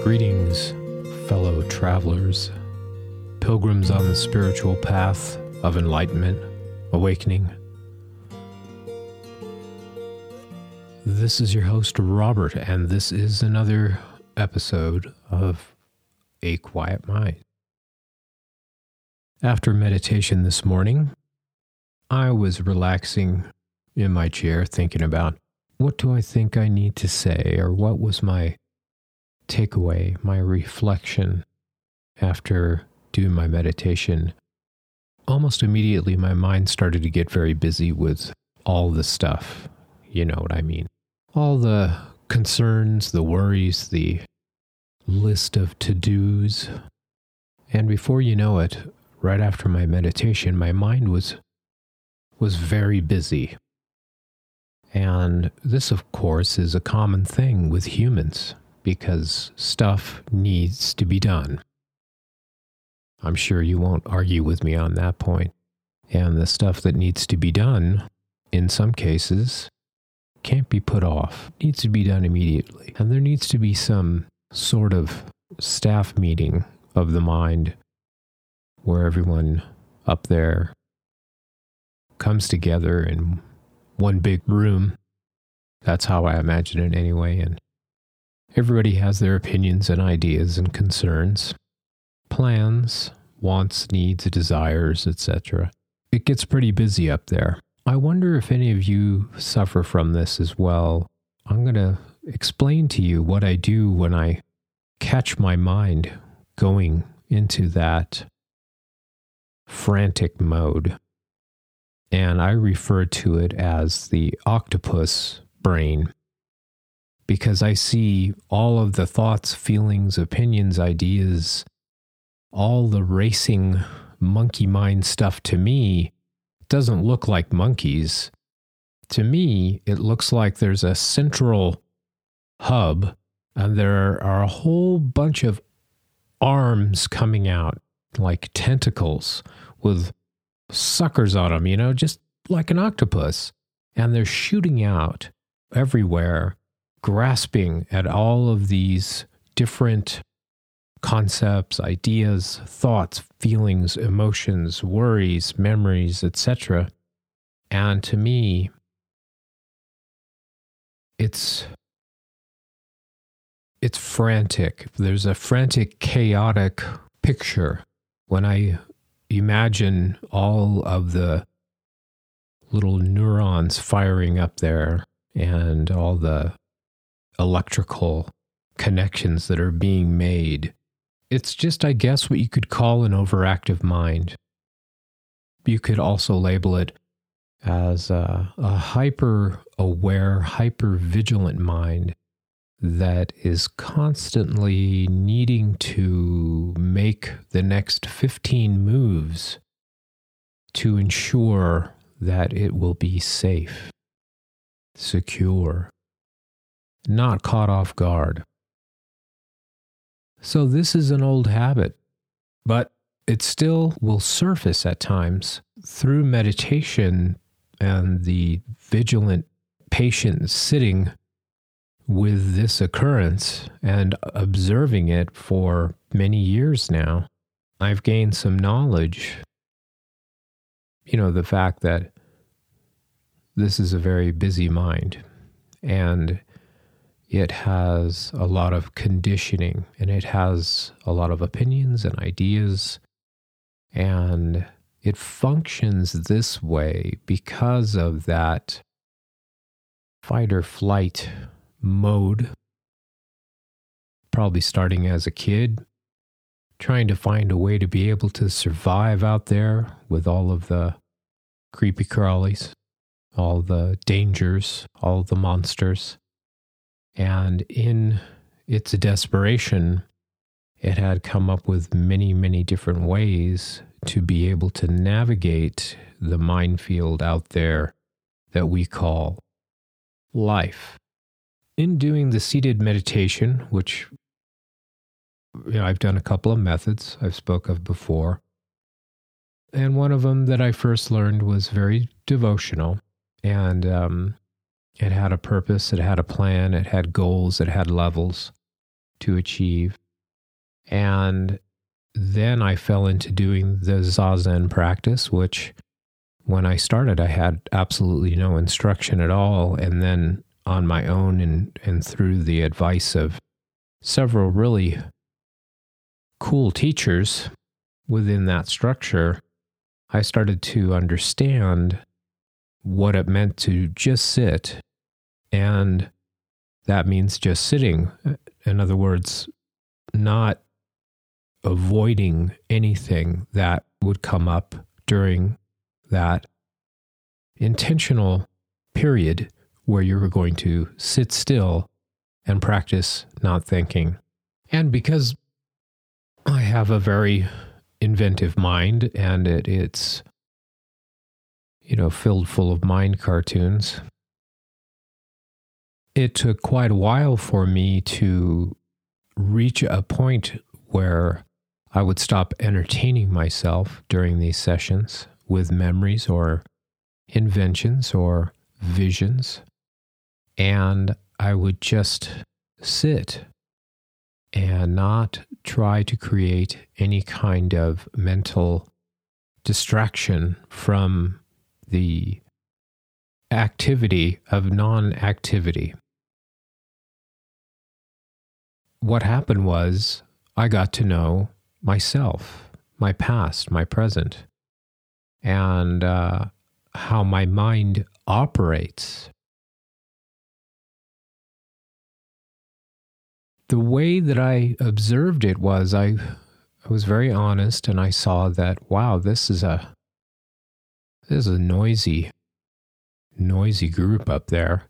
Greetings, fellow travelers, pilgrims on the spiritual path of enlightenment, awakening. This is your host, Robert, and this is another episode of A Quiet Mind. After meditation this morning, I was relaxing in my chair thinking about what do I think I need to say, or what was my takeaway, my reflection after doing my meditation. Almost immediately, my mind started to get very busy with all the stuff. You know what I mean. All the concerns, the worries, the list of to-dos. And before you know it, right after my meditation, my mind was very busy. And this, of course, is a common thing with humans, because stuff needs to be done. I'm sure you won't argue with me on that point. And the stuff that needs to be done, in some cases, can't be put off. It needs to be done immediately. And there needs to be some sort of staff meeting of the mind where everyone up there comes together in one big room. That's how I imagine it anyway. And everybody has their opinions and ideas and concerns, plans, wants, needs, desires, etc. It gets pretty busy up there. I wonder if any of you suffer from this as well. I'm going to explain to you what I do when I catch my mind going into that frantic mode. And I refer to it as the octopus brain, because I see all of the thoughts, feelings, opinions, ideas, all the racing monkey mind stuff. To me, it doesn't look like monkeys. To me, it looks like there's a central hub, and there are a whole bunch of arms coming out, like tentacles with suckers on them, just like an octopus. And they're shooting out everywhere, grasping at all of these different concepts, ideas, thoughts, feelings, emotions, worries, memories, etc. And to me, it's frantic. There's a frantic, chaotic picture when I imagine all of the little neurons firing up there and all the electrical connections that are being made. It's just, I guess, what you could call an overactive mind. You could also label it as a hyper-aware, hyper-vigilant mind that is constantly needing to make the next 15 moves to ensure that it will be safe, secure, not caught off guard. So this is an old habit, but it still will surface at times through meditation and the vigilant, patient sitting with this occurrence and observing it for many years now. I've gained some knowledge, the fact that this is a very busy mind, and it has a lot of conditioning, and it has a lot of opinions and ideas, and it functions this way because of that fight or flight mode, probably starting as a kid, trying to find a way to be able to survive out there with all of the creepy crawlies, all the dangers, all the monsters. And in its desperation, it had come up with many, many different ways to be able to navigate the minefield out there that we call life. In doing the seated meditation, which I've done a couple of methods I've spoke of before, and one of them that I first learned was very devotional, and it had a purpose, it had a plan, it had goals, it had levels. to achieve. And then I fell into doing the Zazen practice, which when I started, I had absolutely no instruction at all. And then on my own and through the advice of several really cool teachers within that structure, I started to understand what it meant to just sit. And that means just sitting. In other words, not avoiding anything that would come up during that intentional period where you were going to sit still and practice not thinking. And because I have a very inventive mind and it's filled full of mind cartoons, it took quite a while for me to reach a point where I would stop entertaining myself during these sessions with memories or inventions or visions, and I would just sit and not try to create any kind of mental distraction from the activity of non-activity. What happened was I got to know myself, my past, my present, and how my mind operates. The way that I observed it was I was very honest, and I saw that, wow, this is a noisy group up there.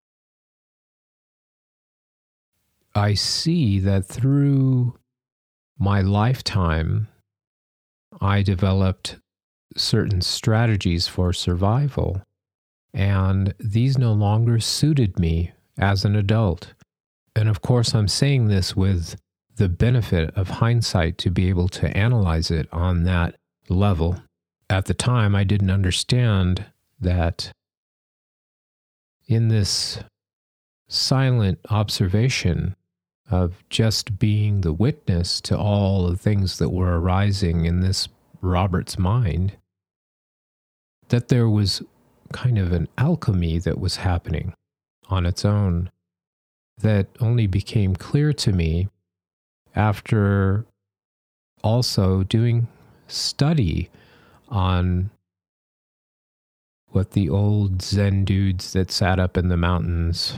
I see that through my lifetime, I developed certain strategies for survival, and these no longer suited me as an adult. And of course, I'm saying this with the benefit of hindsight to be able to analyze it on that level. At the time, I didn't understand that in this silent observation of just being the witness to all the things that were arising in this Robert's mind, that there was kind of an alchemy that was happening on its own that only became clear to me after also doing study on what the old Zen dudes that sat up in the mountains,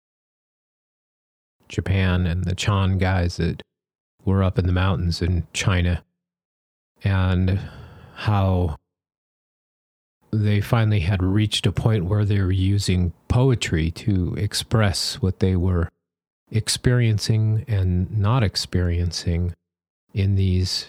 Japan, and the Chan guys that were up in the mountains in China, and how they finally had reached a point where they were using poetry to express what they were experiencing and not experiencing in these,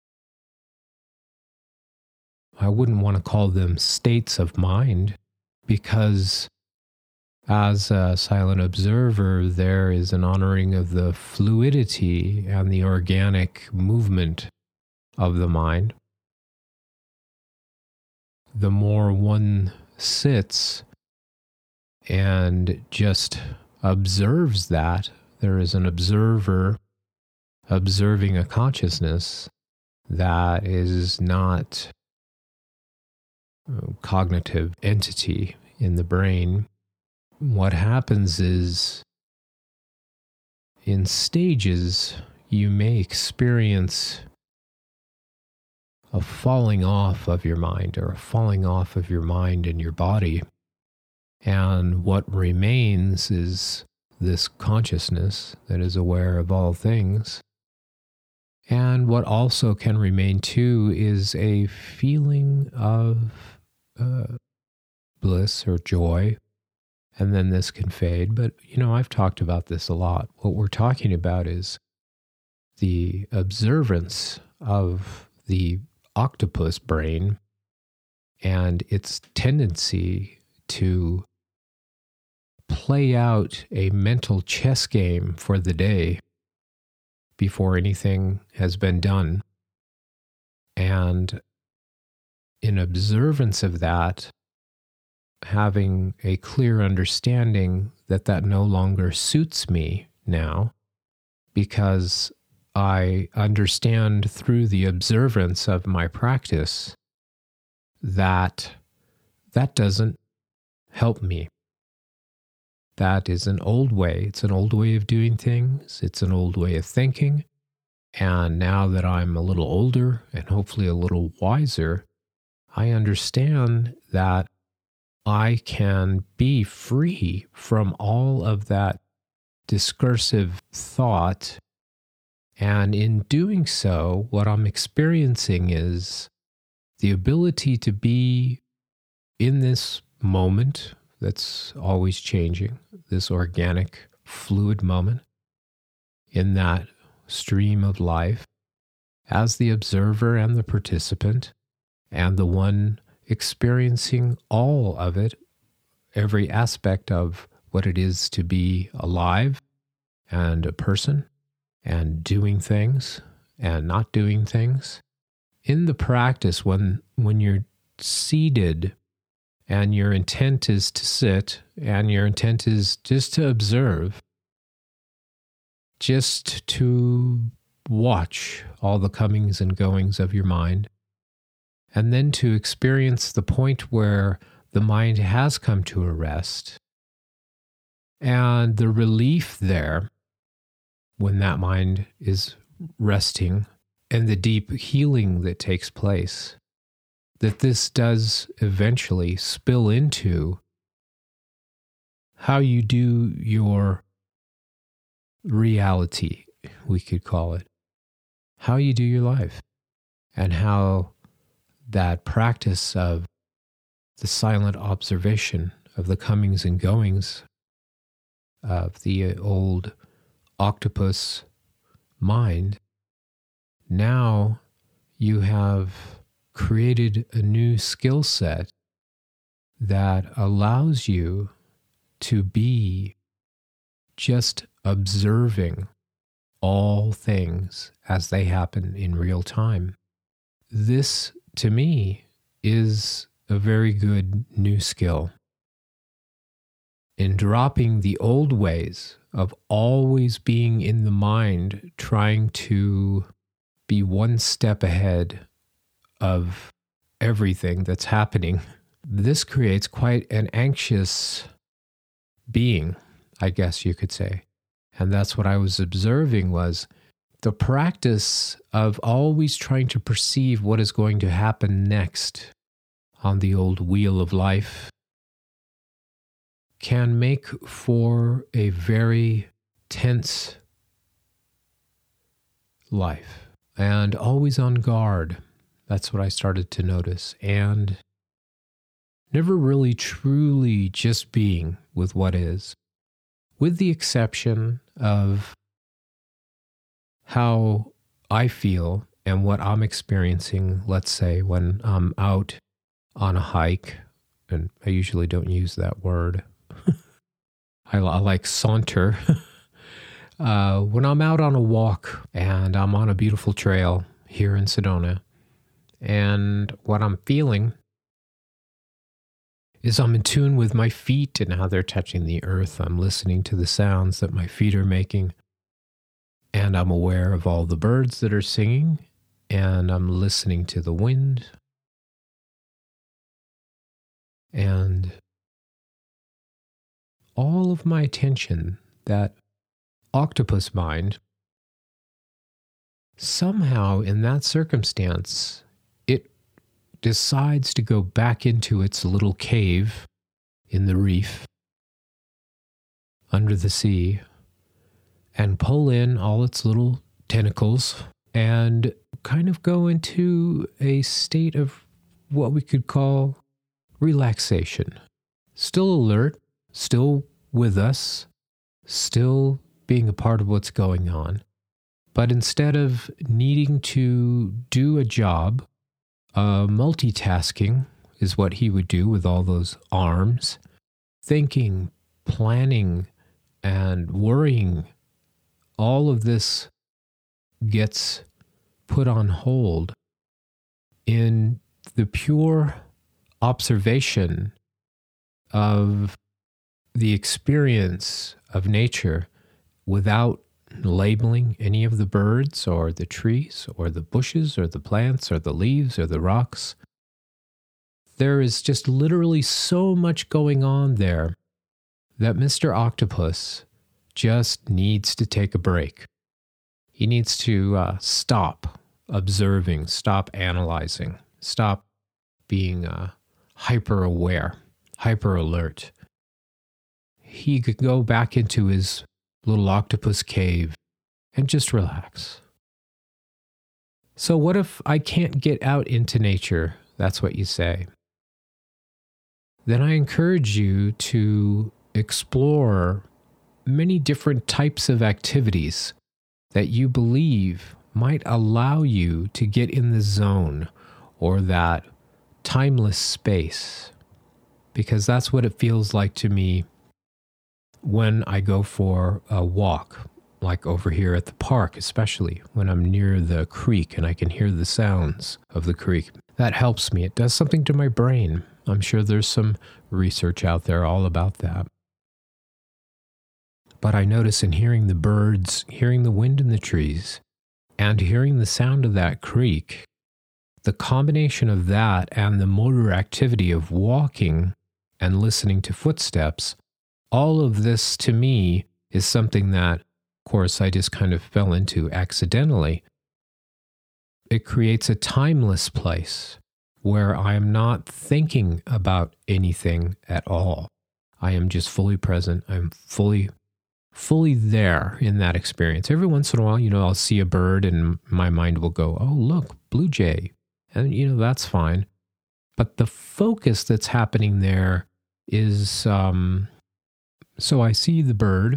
I wouldn't want to call them states of mind, because as a silent observer, there is an honoring of the fluidity and the organic movement of the mind. The more one sits and just observes that, there is an observer observing a consciousness that is not a cognitive entity in the brain. What happens is, in stages, you may experience a falling off of your mind, or a falling off of your mind and your body. And what remains is this consciousness that is aware of all things. And what also can remain too is a feeling of bliss or joy. And then this can fade. But, I've talked about this a lot. What we're talking about is the observance of the octopus brain and its tendency to play out a mental chess game for the day before anything has been done. And in observance of that, having a clear understanding that that no longer suits me now, because I understand through the observance of my practice that that doesn't help me. That is an old way. It's an old way of doing things. It's an old way of thinking. And now that I'm a little older and hopefully a little wiser, I understand that I can be free from all of that discursive thought. And in doing so, what I'm experiencing is the ability to be in this moment that's always changing, this organic, fluid moment, in that stream of life, as the observer and the participant, and the one experiencing all of it, every aspect of what it is to be alive and a person, and doing things and not doing things. In the practice, when you're seated and your intent is to sit and your intent is just to observe, just to watch all the comings and goings of your mind, and then to experience the point where the mind has come to a rest, and the relief there when that mind is resting, and the deep healing that takes place, that this does eventually spill into how you do your reality, we could call it, how you do your life, and how that practice of the silent observation of the comings and goings of the old octopus mind, now you have created a new skill set that allows you to be just observing all things as they happen in real time. This, to me, is a very good new skill. In dropping the old ways of always being in the mind, trying to be one step ahead of everything that's happening, this creates quite an anxious being, I guess you could say. And that's what I was observing, was the practice of always trying to perceive what is going to happen next on the old wheel of life can make for a very tense life, and always on guard. That's what I started to notice, and never really truly just being with what is, with the exception of how I feel and what I'm experiencing, let's say, when I'm out on a hike, and I usually don't use that word. I like saunter. When I'm out on a walk and I'm on a beautiful trail here in Sedona, and what I'm feeling is I'm in tune with my feet and how they're touching the earth. I'm listening to the sounds that my feet are making, and I'm aware of all the birds that are singing, and I'm listening to the wind. And all of my attention, that octopus mind, somehow in that circumstance, it decides to go back into its little cave in the reef under the sea and pull in all its little tentacles and kind of go into a state of what we could call relaxation. Still alert, still with us, still being a part of what's going on. But instead of needing to do a job, multitasking is what he would do with all those arms, thinking, planning, and worrying. All of this gets put on hold in the pure observation of the experience of nature without labeling any of the birds or the trees or the bushes or the plants or the leaves or the rocks. There is just literally so much going on there that Mr. Octopus just needs to take a break. He needs to stop observing, stop analyzing, stop being hyper aware, hyper alert. He could go back into his little octopus cave and just relax. So what if I can't get out into nature? That's what you say. Then I encourage you to explore many different types of activities that you believe might allow you to get in the zone or that timeless space, because that's what it feels like to me when I go for a walk, like over here at the park, especially when I'm near the creek and I can hear the sounds of the creek. That helps me. It does something to my brain. I'm sure there's some research out there all about that. But I notice in hearing the birds, hearing the wind in the trees, and hearing the sound of that creek, the combination of that and the motor activity of walking and listening to footsteps, all of this to me is something that, of course, I just kind of fell into accidentally. It creates a timeless place where I am not thinking about anything at all. I am just fully present. I'm fully there in that experience. Every once in a while, I'll see a bird and my mind will go, oh, look, blue jay. And, that's fine. But the focus that's happening there is, so I see the bird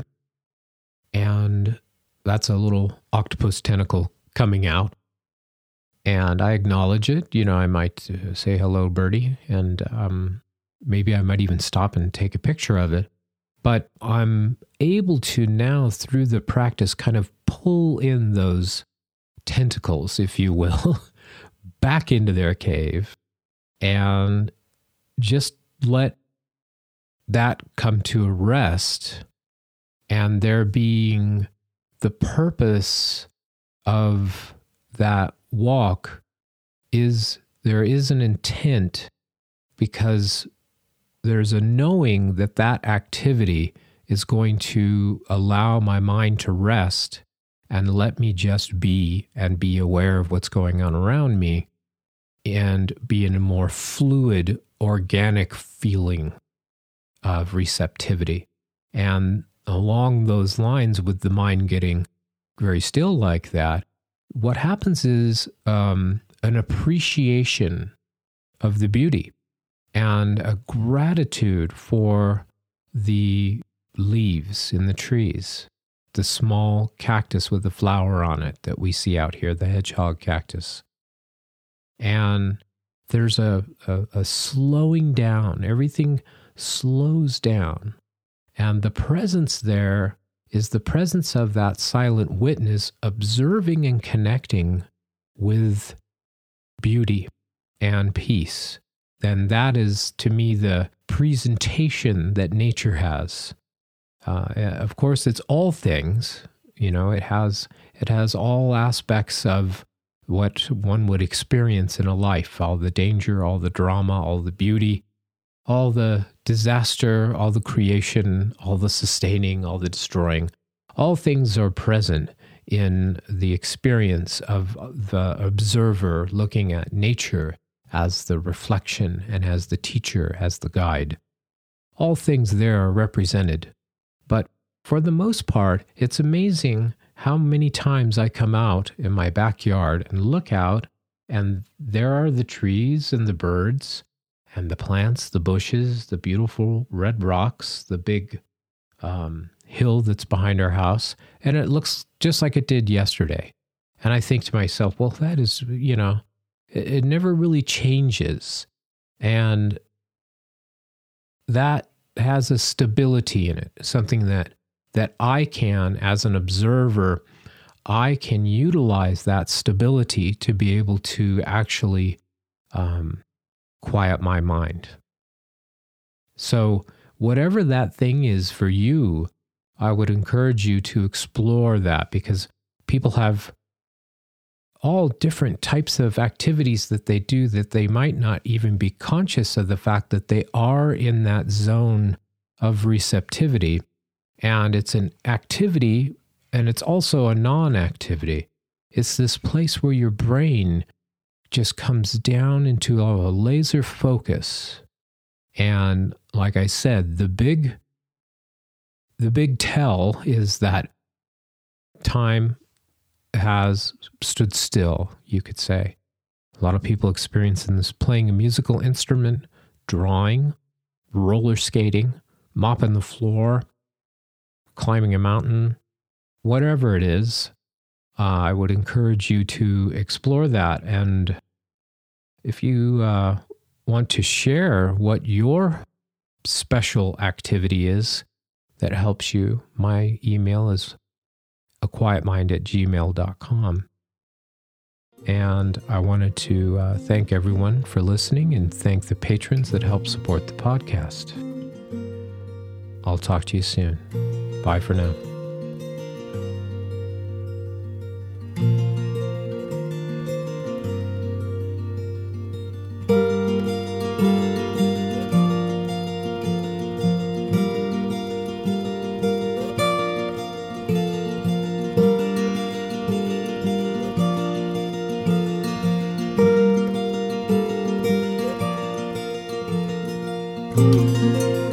and that's a little octopus tentacle coming out. And I acknowledge it. I might say, hello, birdie. And maybe I might even stop and take a picture of it. But I'm able to now, through the practice, kind of pull in those tentacles, if you will, back into their cave and just let that come to a rest. And there being the purpose of that walk is there is an intent, because there's a knowing that that activity is going to allow my mind to rest and let me just be and be aware of what's going on around me and be in a more fluid, organic feeling of receptivity. And along those lines, with the mind getting very still like that, what happens is an appreciation of the beauty and a gratitude for the leaves in the trees, the small cactus with the flower on it that we see out here, the hedgehog cactus. And there's a slowing down. Everything slows down. And the presence there is the presence of that silent witness observing and connecting with beauty and peace. Then that is, to me, the presentation that nature has. Of course, it's all things. It has all aspects of what one would experience in a life, all the danger, all the drama, all the beauty, all the disaster, all the creation, all the sustaining, all the destroying. All things are present in the experience of the observer looking at nature as the reflection and as the teacher, as the guide. All things there are represented. But for the most part, it's amazing how many times I come out in my backyard and look out, and there are the trees and the birds and the plants, the bushes, the beautiful red rocks, the big hill that's behind our house, and it looks just like it did yesterday. And I think to myself, well, that is, it never really changes. And that has a stability in it, something that I can, as an observer, I can utilize that stability to be able to actually quiet my mind. So whatever that thing is for you, I would encourage you to explore that, because people have all different types of activities that they do that they might not even be conscious of the fact that they are in that zone of receptivity. And it's an activity, and it's also a non-activity. It's this place where your brain just comes down into a laser focus. And like I said, the big tell is that time has stood still, you could say. A lot of people experiencing this playing a musical instrument, drawing, roller skating, mopping the floor, climbing a mountain, whatever it is. I would encourage you to explore that. And if you want to share what your special activity is that helps you, my email is aquietmind@gmail.com. And I wanted to thank everyone for listening and thank the patrons that help support the podcast. I'll talk to you soon. Bye for now. Thank you.